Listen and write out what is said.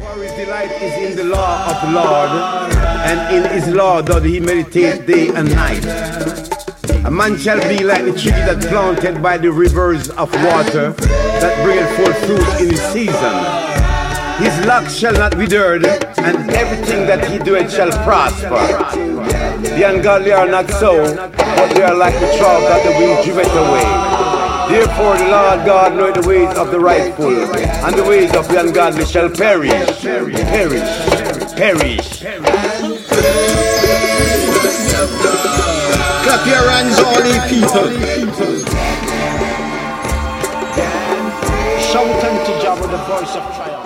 For his delight is in the law of the Lord, and in his law doth he meditate day and night. A man shall be like the tree that planted by the rivers of water, that bringeth forth fruit in his season. His locks shall not wither, and everything that he doeth shall prosper. The ungodly are not so, but they are like the chalk that the wind driveth away. Therefore the Lord God knoweth the ways of the rightful, and the ways of the ungodly shall perish. Clap your hands, all ye people. Shout unto Jah with the voice of triumph.